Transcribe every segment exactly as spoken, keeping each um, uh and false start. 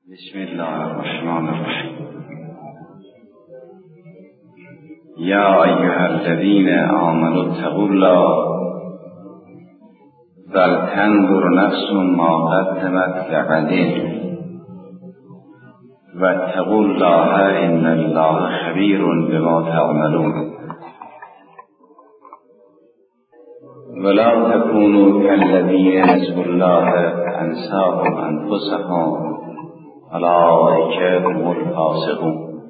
بسم الله الرحمن الرحیم. یا ایها الذین آمنوا اتقوا الله ولتنظر نفس ما قدمت لغد واتقوا الله ان الله خبیر بما تعملون. ولا تكونوا كالذين نسوا الله فأنساهم أنفسهم اولئک هم الفاسقون.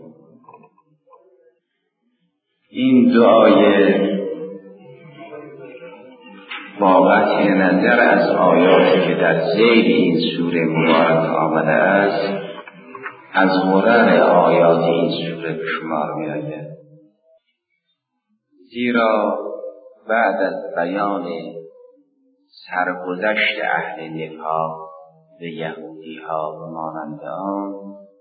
این دو آیه با قطع نظر از آیاتی که در ذیل این سوره مبارک آمده است از غرر آیات این سوره به شمار می آید، زیرا بعد از بیان سرگذشت اهل نفاق و یهودی ها و مانند آن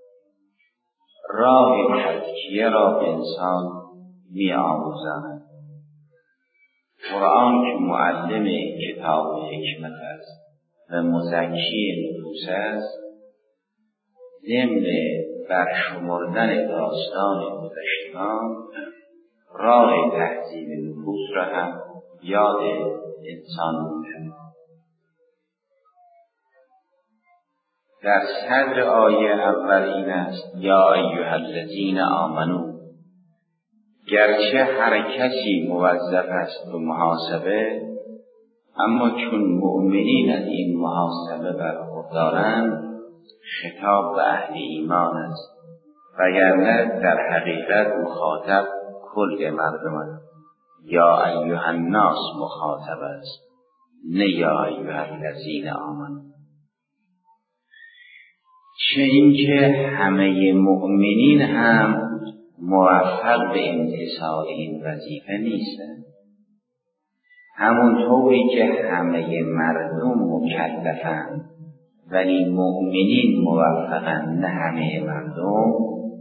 راه تزکیه را به انسان می آموزند. قرآن که معلم کتاب حکمت است و مزکی نفوس است، ضمن برشمردن داستان گذشتگان راه تهذیب نفوس را هم یاد انسان می‌دهد. در صدر آیه اول این است یا ایها الذین آمنو، گرچه هر کسی موظف است به محاسبه، اما چون مؤمنین از این محاسبه برخوردارند خطاب به اهل ایمان است، وگرنه در حقیقت مخاطب کل مردم است. یا ایها الناس مخاطب است، نه یا ایها الذین آمنو. چه اینکه همه مؤمنین هم موفق به امتثال این وظیفه نیستند، همونطوری که همه مردم مکلفند ولی مؤمنین موفقند نه همه مردم،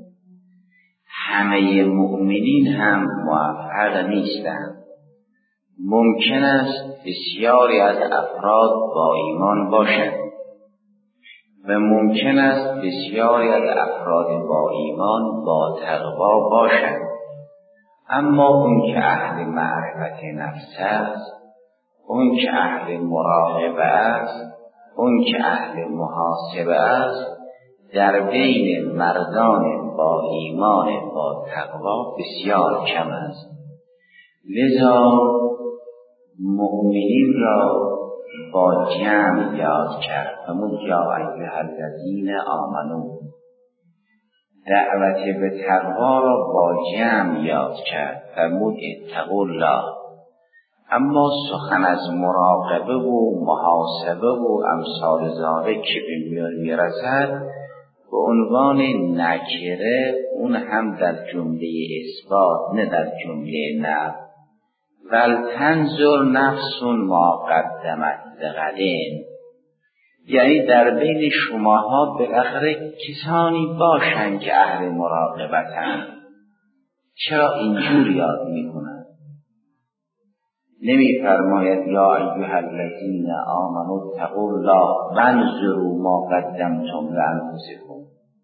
همه مؤمنین هم موفق نیستند. ممکن است بسیاری از افراد با ایمان باشند و ممکن است بسیاری از افراد با ایمان با تقوا باشند، اما اون که اهل معرفت نفس است، اون که اهل مراقبه است، اون که اهل محاسبه است، در بین مردان با ایمان با تقوا بسیار کم است. لذا مؤمنین را با جمع یاد کرد. همون یا ایها الذین آمنو، دعوت به تقوا را با جمع یاد کرد. فرمود اتقوا الله. اما سخن از مراقبه و محاسبه و امثال ذالک که به میان میرسد به عنوان نکره، اون هم در جمله اثبات نه در جمله نفی. ولتنظر نفس ما قدمت لغد، یعنی در بین شماها بالاخره کسانی باشند که اهل مراقبتند. چرا اینجور یاد میکنند؟ نمی فرماید یا ایها الذین آمنوا اتقوا الله وانظروا ما قدمتم لانفسکم.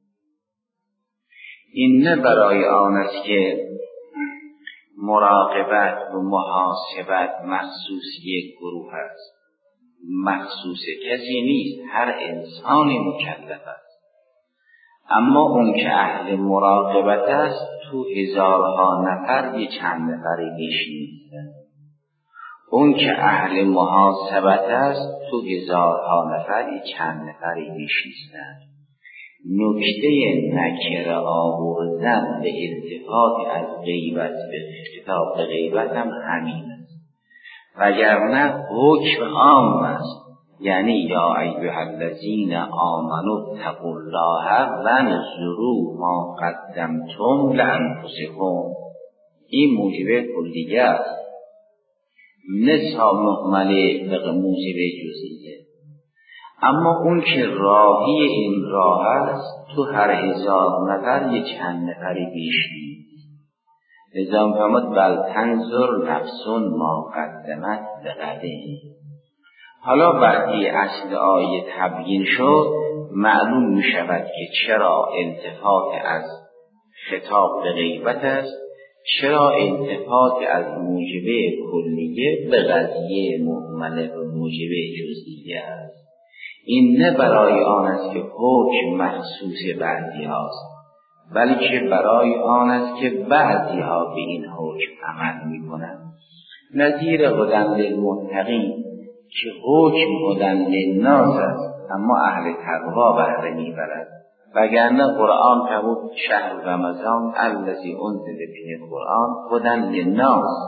این نه برای آن است که مراقبت و محاسبت مخصوص یک گروه است، مخصوص کسی نیست، هر انسانی مکلف است. اما اون که اهل مراقبت است تو هزارها نفر یه چند نفری بیش نیستند، اون که اهل محاسبت است تو هزارها نفر یه چند نفری بیش نیستند. نکته نکره آوردن به التفات از غیبت به خطاب به غیبت هم همین است، وگرنه حکم عام است. یعنی یا ایها الذین آمنوا اتقوا الله وانظروا ما قدمتم لانفسکم. این موجب کلیه است، نسا مهمله به موجب جزئیه. اما اون که راهی این راه است تو هر هزار نفر یه چند نفری بیش نیست. لذا فرمود بل تنظر نفس ما قدمت لغد. حالا وقتی اصل آیه تبیین شد معلوم می شود که چرا التفات از خطاب به غیبت است، چرا التفات از موجبه کلیه به قضیه مهمله و موجبه جزئیه است. این نه برای آن است که حکم مخصوص بعضی هاست، بلکه برای آن است که بعضی ها به این حکم عمل می کنند. نظیر هدی للمتقین که حکم هدی للناس است، اما اهل تقوا بهره می برد. وگرنه قرآن فرمود شهر رمضان الذی انزل فیه القرآن هدی للناس،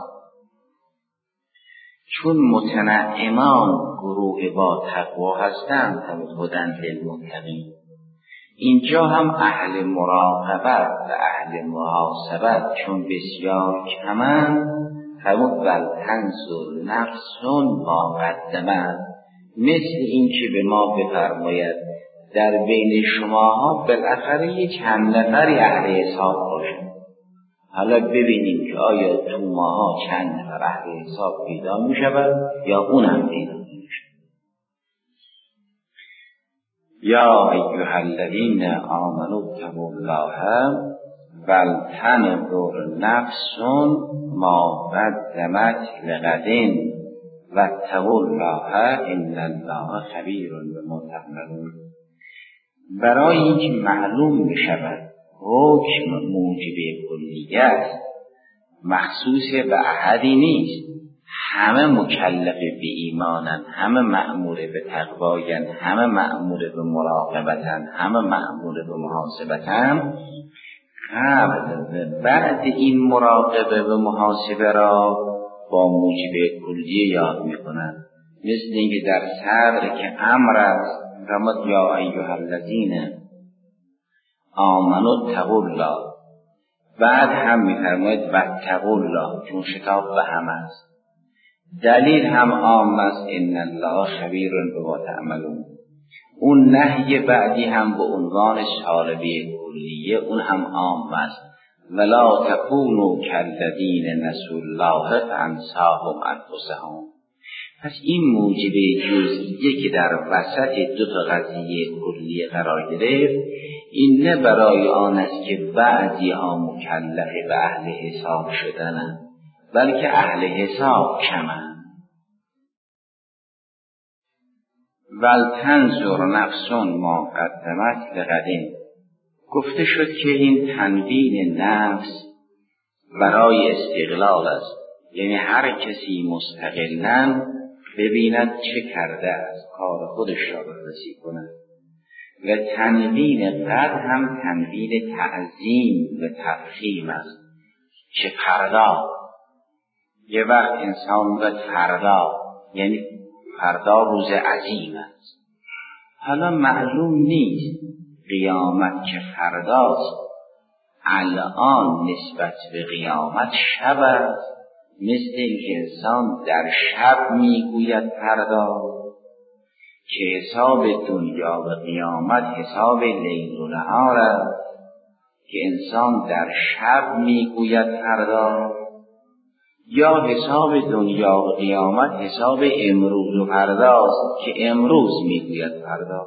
چون متنعمان گروه با تقوا هستند فرمود هدی للمتقین. اینجا هم اهل مراقبت و اهل محاسبت چون بسیار کمند فرمود ولتنظر نفس ما قدمت، مثل این که به ما بفرماید در بین شماها بالاخره یک چند نفری اهل حساب باشند. حالا ببینیم که آیا تو ماها چند نفر اهل حساب پیدا می شود یا اونم پیدا می شود. یا ایها الذین آمنوا اتقوا الله ولتنظر نفس ما قدمت لغد واتقوا الله ان الله خبیر بما تعملون. برای اینکه معلوم بشود حکم موجب کلیه است، مخصوص به احدی نیست، همه مکلف به ایمانن، همه مأمور به تقواین، همه مأمور به مراقبتن، همه مأمور به محاسبتن. قبل و بعد این مراقبه و محاسبه را با موجب کلیه یاد میکنن، مثل اینکه در صدر که امر است فرمود یا ایها الذین آمنوا اتقوا الله، بعد هم میفرماید واتقوا الله چون شتاب به هم است. دلیل هم عام است ان الله خبیر بما تعملون. اون نهی بعدی هم به عنوان سالبه کلیه اون هم عام است، ولا تکونوا کالذین نسوا الله فانساهم انفسهم. پس این موجب جزئیه که در وسط دو تا قضیه کلیه قرار گرفت، این نه برای آن است که بعضی ها مکلف به اهل حساب شدنند، بلکه اهل حساب کمند. ولتنظر نفس ما قدمت لغد. گفته شد که این تنوین نفس برای استقلال است، یعنی هر کسی مستقلاً ببیند چه کرده است، کار خودش را بررسی کند. و تنوین قد هم تنوین تعظیم و تفخیم است، چه فردا. یه وقت انسان و فردا یعنی فردا روز عظیم است. حالا معلوم نیست قیامت که فرداست، الان نسبت به قیامت شب است، مثل اینکه انسان در شب میگوید فردا، که حساب دنیا و قیامت حساب لیل و نهار است، که انسان در شب میگوید فردا، یا حساب دنیا و قیامت حساب امروز و فرداست که امروز میگوید فردا.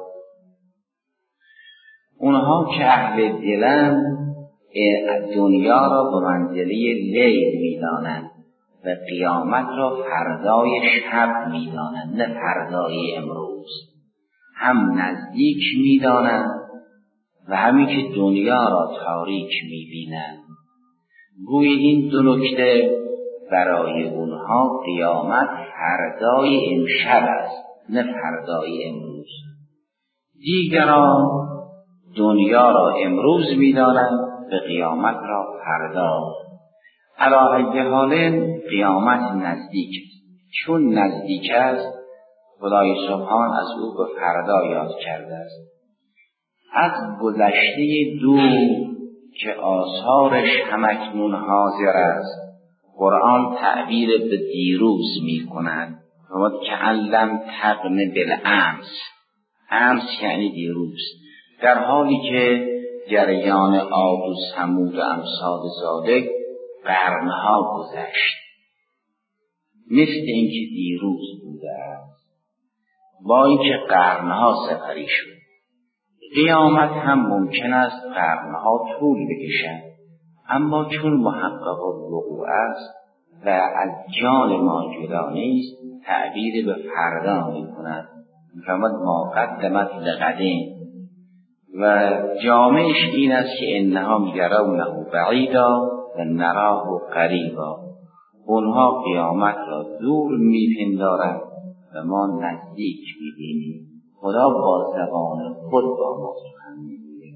اونها که اهل دلند دنیا را به منزله لیل میدانند و قیامت را فردای شب میدانند، نه فردای امروز. هم نزدیک میدانند و همین که دنیا را تاریک میبینند. گوی این دو نکته برای اونها قیامت فردای امشب است، نه فردای امروز. دیگران دنیا را امروز میدانند و قیامت را فردا. علی ای حال قیامت نزدیک است. چون نزدیک است خدای سبحان از او به فردا یاد کرده است. از گذشته دور که آثارش همکنون حاضر است قرآن تعبیر به دیروز می کند. فرمود که علم تقن بالامس، امس یعنی دیروز، در حالی که جریان عاد و ثمود و امثال ذالک قرنها گذشت، مثل اینکه دیروز بوده است، با اینکه قرنها سپری شد. قیامت هم ممکن است قرنها طول بکشد، اما چون محقق الوقوع است و از جان ما جدا نیست، تعبیر به فردا می‌کند، می‌فرماید ما قدمت لغدین، و جامعش این است که انها می‌یرونه بعیدا و نراه قریبا. اونها قیامت را دور می‌پندارند و ما نزدیک می‌بینیم. خدا با زبان خود با ما سخن می‌گوید.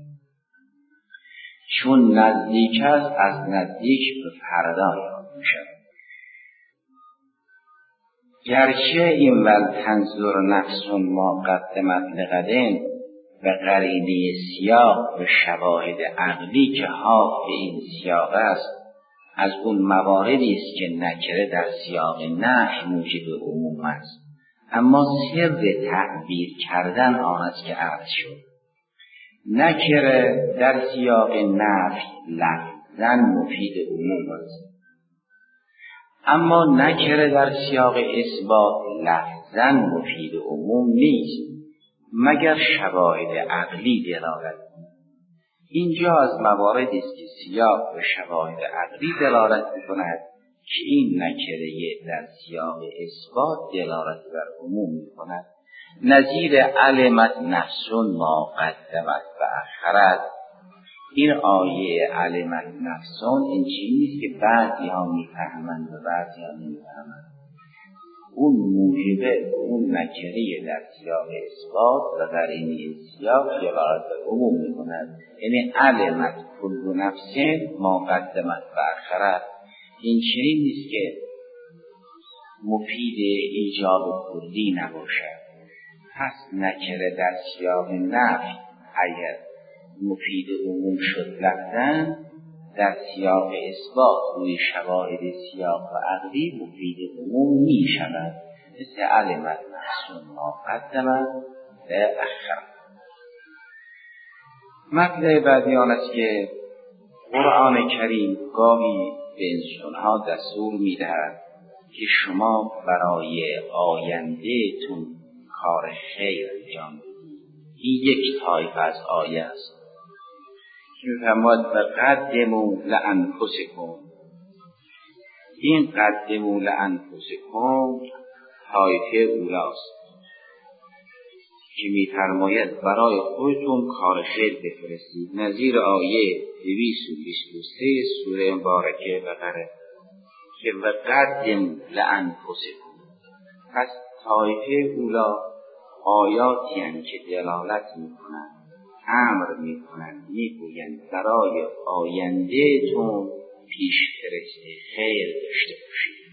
چون نزدیک است، از نزدیک به فردا یاد می‌شود. گرچه این ول تنظر نفس ما قدمت لغدین و قرینه سیاق و شواهد عقلی که حاف به این سیاق است، از اون مواردی است که نکره در سیاق نفی موجب عموم است، اما سر تعبیر کردن آن است که عرض شد. نکره در سیاق نفی لفظاً مفید عموم است، اما نکره در سیاق اثبات لفظاً مفید عموم نیست مگر شواهد عقلی دلالت. اینجا از مواردی است که سیاق و شواهد عقلی دلالت می‌کند که این نکره در سیاق اثبات دلالت بر عموم می‌کند. نظیر علمت نفس ما قدمت و اخرت. این آیه علمت نفس این چیزی نیست که بعضی ها می‌فهمند و بعضی ها نمی‌فهمند. اون موجبه اون نکره در سیاق اثبات و قرینه سیاق دلالت بر عموم می‌کند. یعنی علمت کل نفس ما قدمت و اخرت. این چنین نیست که مفید ایجاب کلی نباشد. پس نکره در سیاق نفی اگر مفید عموم شد لفظاً، در سیاق اثبات روی شواهد سیاق و عقلی مفید عموم می شود، مثل علمت نفس ما قدمت و اخرت. مطلب بعدی آن است که قرآن کریم گاهی به انسانها دستور می دهد که شما برای آینده تون کار خیر انجام بدید. این یک طایفه از آیه است که می‌فرماید فقدموا لانفسکم. این قدموا لانفسکم طایفه اولاست که می‌فرماید برای خودتون کار خیر بفرستید. نظیر آیه دویست و بیست و سه سوره مبارکه بقره که وقدموا لانفسکم. پس طایفه اولا آیاتی هستند که دلالت می‌کنند، امر می‌کنند، می‌گویند برای آینده تون پیش‌فرست خیر داشته باشید.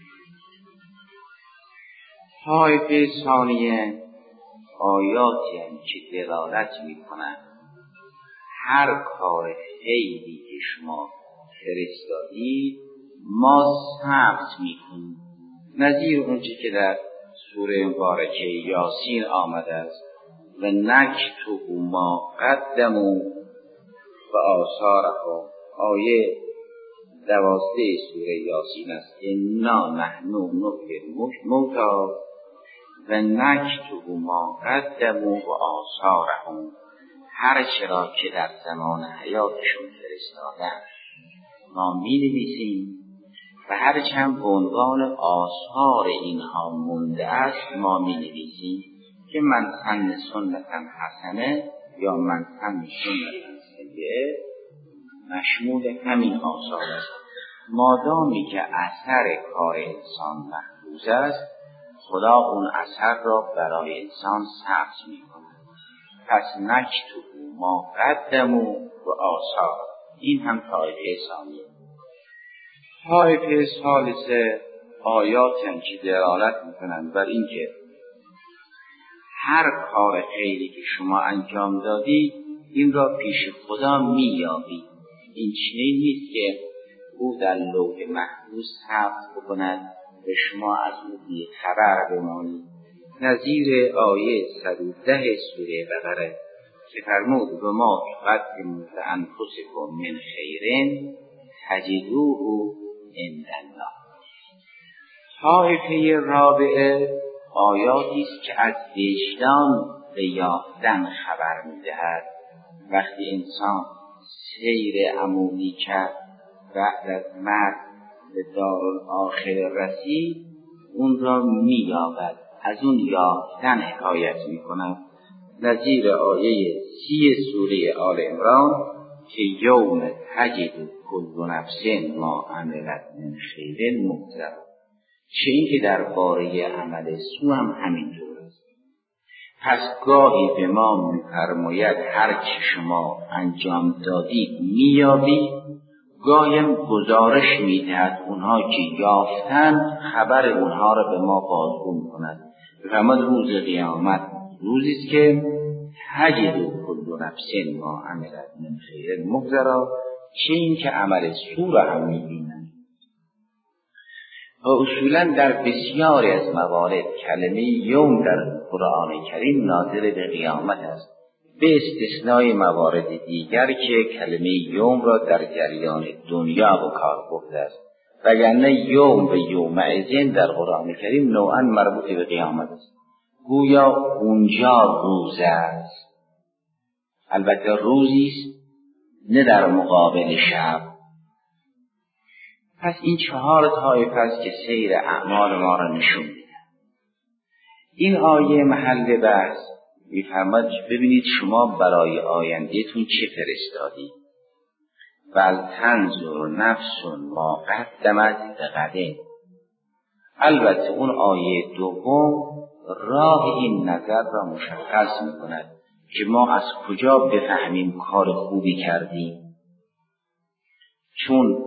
طایفه ثانیه آیاتی هستند که دلالت می‌کنند هر کار خیری که شما فرستادید ما ثبت می‌کنیم. نظیر اونچه که در سوره مبارکه یاسین آمده است و نکتب ما قدموا و آثارهم. آیه دوازده سوره یاسین است. انا نحن نحیی الموتی و نکتب ما قدموا و آثارهم. هر چرا که در زمان حیاتشون فرستادن ما می نویسیم و هر چند به عنوان آثار اینها مونده است ما می نویسیم که من سن سنتا حسنه یا من سن سنتا سیئه مشمول همین آثار است. مادامی که اثر کار انسان محفوظ است، خدا اون اثر را برای انسان ثبت می کند. پس نکتب ما قدموا و آثار. این هم طایفه ثانیه. طایفه ثالثه آیاتی هم که دلالت میکنند بر این که هر کار خیری که شما انجام دادید این را پیش خدا میابید. این چنین نیست که او در لوح محفوظ ثبت بکند و شما از او بی خبر بمانید. نظیر آیه صد و ده سوره بقره که فرمود و ما تقدموا لانفسکم من خیر تجدوه عند الله. طایفه رابعه آیاتی است که از وجدان به یافتن خبر می‌دهد. وقتی انسان سیر عمودی کرد بعد از مرگ به دارالآخره رسید، اون را می‌یابد. از اون یافتن حکایت می‌کند نظیر آیه سی سوره آل عمران که یوم تجد کل نفس ما عملت من خیر محضرا. چه این که درباره عمل سو هم همینطور است. پس گاهی به ما می‌فرماید هر چه شما انجام دادید می‌یابید، گاهی هم گزارش می‌دهد اونها که یافتند خبر اونها را به ما بازگو می‌کند. بفرماد روز قیامت روزی است که تجد کل نفس ما عملت من خیر محضرا، چه این که عمل سو را هم می‌بینند. و اصولا در بسیاری از موارد کلمه یوم در قرآن کریم ناظر به قیامت است، به استثنای موارد دیگر که کلمه یوم را در جریان دنیا به کار برده است، وگرنه یوم و یومئذ در قرآن کریم نوعا مربوط به قیامت است. گویا اونجا روز است، البته روزی است نه در مقابل شب. پس این چهار طایفه است که سیر اعمال ما را نشون میده. این آیه محل بحث میفرماد ببینید شما برای آیندهتون چه فرستادی. ولتنظر نفس ما قدمت لغد. البته اون آیه دوم راه این نظر را مشخص میکند که ما از کجا بفهمیم کار خوبی کردیم. چون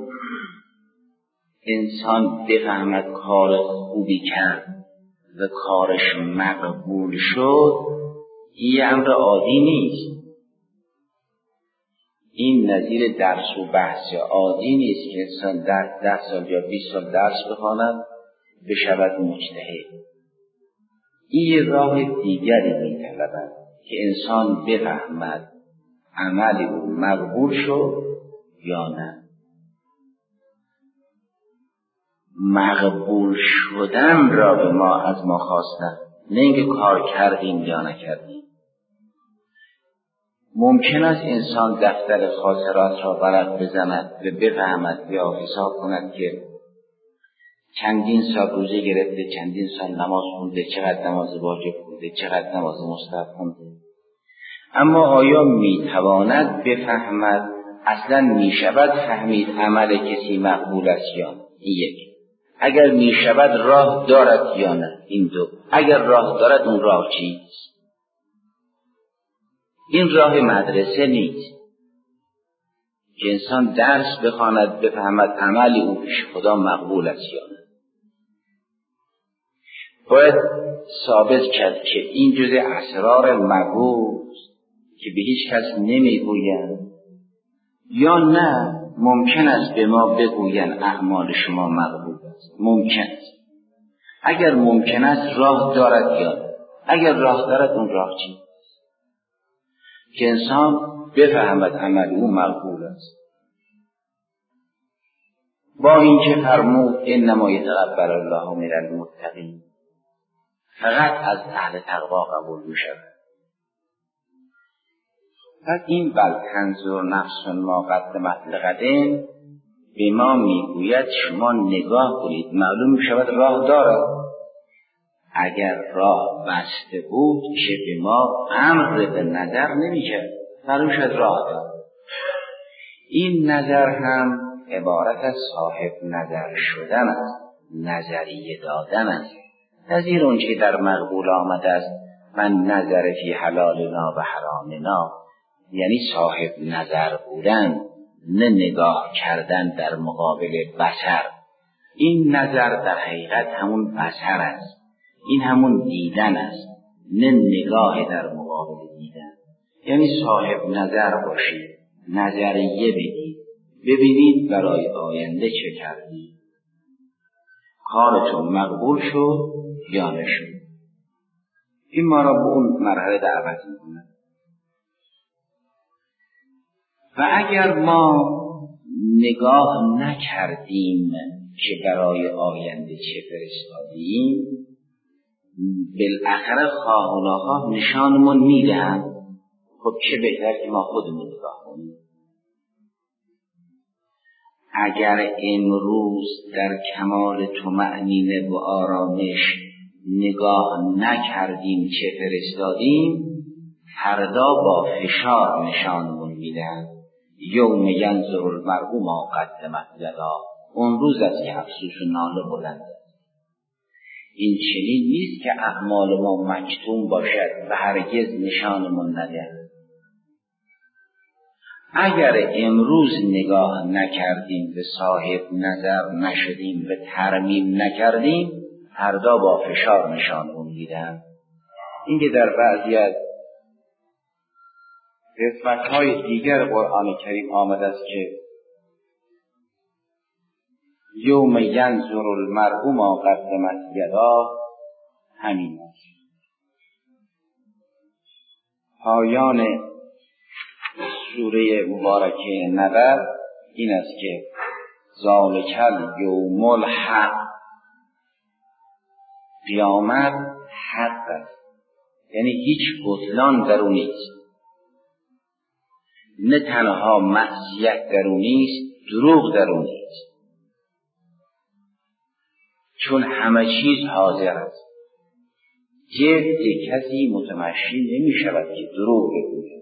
انسان بفهمد کار خوبی کرد و کارش مقبول شد، این امر عادی نیست. این نظیر درس و بحث عادی نیست که انسان ده, ده سال یا بیست سال درس بخواند بشود مجتهد. این راه دیگری می‌طلبد که انسان بفهمد عمل او مقبول شد یا نه. مقبول شدن را به ما از ما خواستن، نه اینکه کار کردیم یا نکردیم. ممکن است انسان دفتر خاطرات را ورق بزند و بفهمد یا حساب کند که چندین سال روزه گرفته، چندین سال نماز خونده، چقدر نماز واجب خونده، چقدر نماز مستحب خونده. اما آیا میتواند بفهمد، اصلا میشود فهمید عمل کسی مقبول است یا نه؟ این یک. اگر میشود راه دارد یا نه؟ این دو. اگر راه دارد اون راه چیست؟ این راه مدرسه نیست که انسان درس بخواند بفهمد عمل او پیش خدا مقبول است یا نه. باید ثابت کرد که این جزء اسرار مبوز که به هیچ کس نمیگویند، یا نه ممکن است به ما بگویند اعمال شما مقبول است. ممکن است. اگر ممکن است راه دارد یا نه. اگر راه دارد اون راه چی؟ که انسان بفهمد عمل او مقبول است. با اینکه فرمود انما یتقبل الله من المتقین، فقط از اهل تقوا قبول می‌شود. پس این ولتنظر نفس ما قدمت لغد به ما میگوید شما نگاه کنید، معلوم می‌شود راه دارد. اگر راه بسته بود که به ما امر به نظر نمی‌کرد، معلوم شد راه دارد. این نظر هم عبارت از صاحب نظر شدن است، نظریه دادن است. نظیر اون که در مقبول آمده است من نظر فی حلالنا و حرامنا، یعنی صاحب نظر بودن، نه نگاه کردن در مقابل بصر. این نظر در حقیقت همون بصر است، این همون دیدن است، نه نگاه در مقابل دیدن. یعنی صاحب نظر باشید، نظریه بدید، ببینید برای آینده چه کردید، کارتون مقبول شد یا نشد. این ما را به اون مرحله دعوت می‌کنه. و اگر ما نگاه نکردیم که برای آینده چه فرستادیم، بالاخره خواه و ناخواه نشانمون میدهند. خب چه بهتر که ما خودمون نگاه کنیم. اگر امروز در کمال طمأنینه و آرامش نگاه نکردیم چه فرستادیم، فردا با فشار نشانمون میدن. یوم ینظر المرء ما قدمت یدا، اون روز است که افسوس و ناله بلند است. این چنین نیست که اعمال ما مکتوم باشد و هرگز نشانمون ندهد. اگر امروز نگاه نکردیم، به صاحب نظر نشدیم، به ترمیم نکردیم، فردا با فشار نشانمون میدن. این که در بعضی از قسمت‌های دیگر قرآن کریم آمده است که یوم ینظر المرء ما قدمت یدا، همین است. پایان سوره مبارکه نبأ این است که ذالک الیوم الحق، قیامت حق است، یعنی هیچ بطلان در اون نیست. نه تنها معصیت در اون نیست، دروغ در اون نیست، چون همه چیز حاضر است. جلد کسی متمشی نمی شود که دروغ بگوید.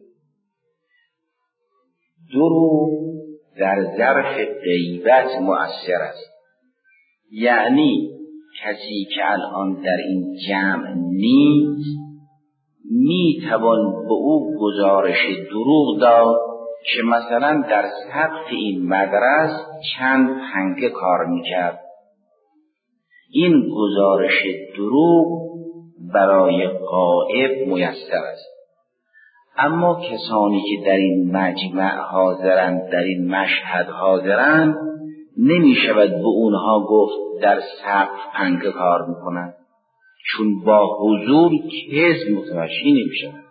دروغ در ظرف غیبت مؤثر است، یعنی کسی که الان در این جمع نیست می توان به او گزارش دروغ داد که مثلا در سقف این مدرسه چند پنکه کار میکرد. این گزارش دروغ برای غائب میسر است. اما کسانی که در این مجمع حاضرند، در این مشهد حاضرند، نمی شود به اونها گفت در سقف پنکه کار میکنند، چون با حضور کذب متمشی نمی شود.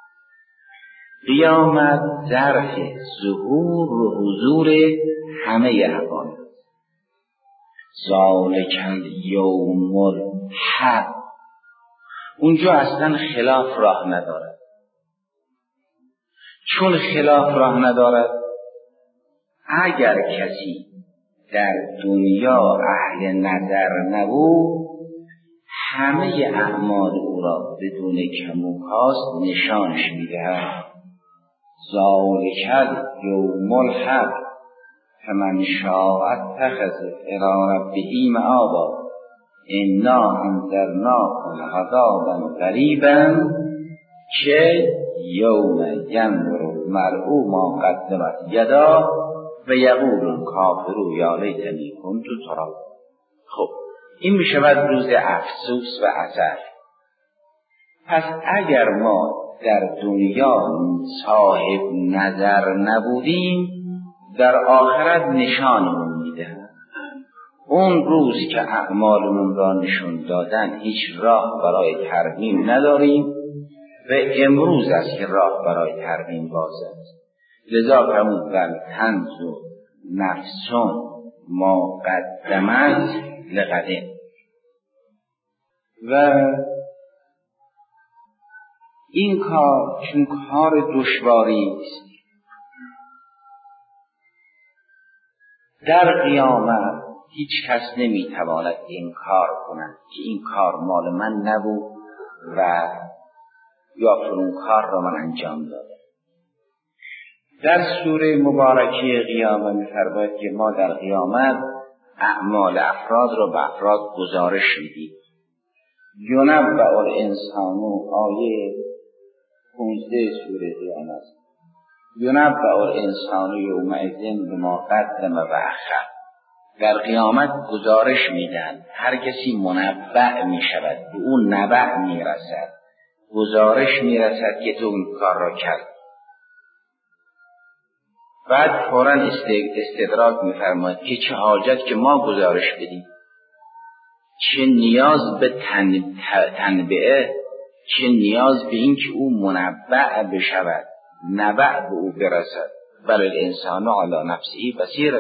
قیامت ظرف ظهور و حضور همه احوال است. ذالک الیوم الحق، اونجا اصلا خلاف راه ندارد. چون خلاف راه ندارد، اگر کسی در دنیا اهل نظر نبود، همه اعمال او را بدون کم و کاست نشانش میدهد. ذالک الیوم الحق فمن شاء اتخذ الی ربه مآبا انا انذرناکم عذابا قریبا که یوم ینظر المرء ما قدمت یدا و یقول الکافر یا لیتنی کنت ترابا. خب این می شود روز افسوس و اثر. پس اگر ما در دنیا صاحب نظر نبودیم، در آخرت نشانمون میدهد. اون روز که اعمالمون را نشون دادن هیچ راه برای ترمیم نداریم و امروز است که راه برای ترمیم باز است. لذا فرمود تنظر نفسون ما قدمت لغد. و این کار چون کار دشواری است، در قیامت هیچ کس نمیتواند انکار کند که این کار مال من نبود و یا فلان کار را من انجام دادم. در سوره مبارکه قیامت می‌فرماید که ما در قیامت اعمال افراد را به افراد گزارش میدیم. ینبأ الانسان، آیه پانزده سوره قیامت، ینبأ الانسان یومئذ بما قدم و اخر. در قیامت گزارش میدن، هر کسی منبأ میشود، به اون نبأ میرسد، گزارش میرسد که تو اون کار را کرد. بعد فوراً استدراک میفرماید که چه حاجت که ما گزارش بدیم، چه نیاز به تن... تنبئه، چه نیاز به این که او منبأ بشود، نبأ به او برسد. بل الانسان علی نفسه بصیرة.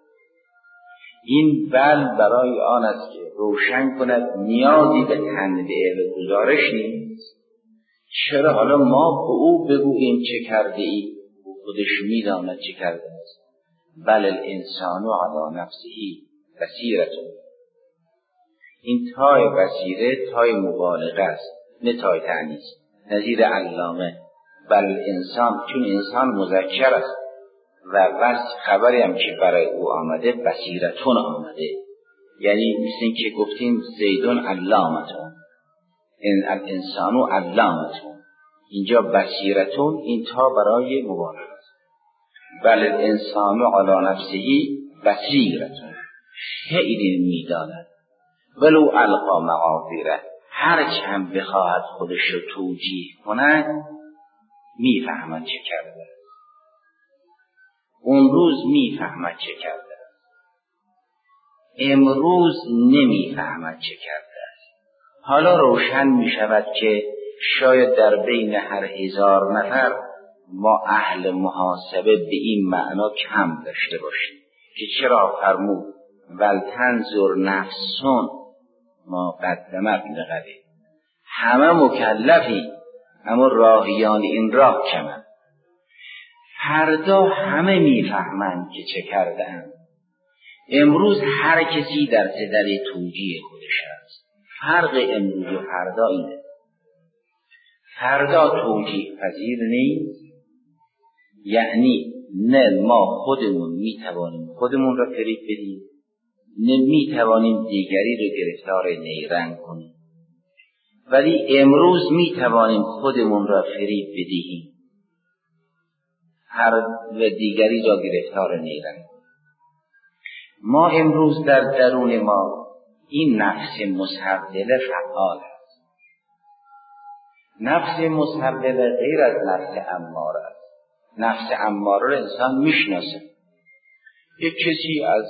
این بل برای آن است که روشن کند نیازی به تنبئه و گزارش نیست، چرا حالا ما به او بگوییم چه کرده ای؟ او خودش میداند چه کرده است. بل الانسان علی نفسه بصیرة. این تای بصیره تای مبالغه است، نه تای تأنیث، نظیر علامه. بل انسان، چون انسان مذکر است و وصف خبری هم که برای او آمده بصیرتون آمده، یعنی مثل این که گفتیم زیدون علامتون، این الانسان علامتون، اینجا بصیرتون، این تا برای مبالغه است. بل الانسان علی نفسه بصیرتون، خیلی میداند. ولو القا معاذیره، هر چند بخواهد خودش رو توجیه کند میفهمد چه کرده، اون روز میفهمد چه کرده، امروز نمیفهمد چه کرده است. حالا روشن میشود که شاید در بین هر هزار نفر ما اهل محاسبه به این معنا کم داشته باشیم که چرا فرمود ولتنظر نفسون ما قدمت لغده. همه مکلفی، اما راهیان این راه کمن. فردا همه میفهمند که چه کردن. امروز هر کسی در صدر توجیه خودش است. فرق امروز و فردا اینه. فردا توجیه پذیر نیست، یعنی نه ما خودمون میتوانیم خودمون را فریب بدیم، نه میتوانیم دیگری را گرفتار نیرنگ کنیم. ولی امروز میتوانیم خودمون را فریب بدهیم هر و دیگری را گرفتار نیرنگ. ما امروز در درون ما این نفس مسوله فعال است. نفس مسوله غیر از نفس اماره است. نفس اماره را انسان میشناسه. یک کسی از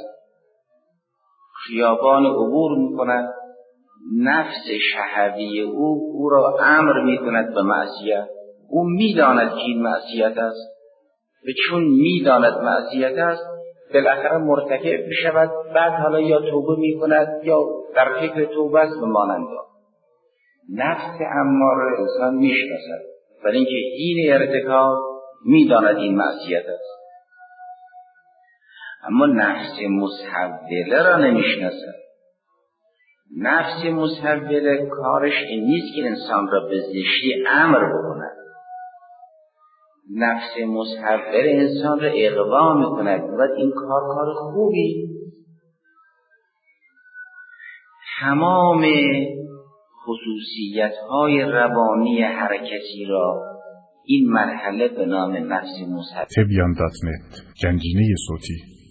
خیابان عبور میکند، نفس شهوی او او را امر میکند به معصیت. او میداند که این معصیت است و چون میداند معصیت است بالاخره مرتکب بشود. بعد حالا یا توبه میکند یا در فکر توبه است و مانند. نفس اماره انسان میشناسد، ولی اینکه این ارتکاب میداند این معصیت است. اما نفس مسوله را نمیشناسد. نفس مسوله کارش این نیست که انسان را به زشتی امر بکند. نفس مسوله انسان را اغوا میکند و این کار کار خوبی. تمام خصوصیت‌های روانی هر کسی را این مرحله به نام نفس مسوله. تبیان دات نت، گنجینه صوتی.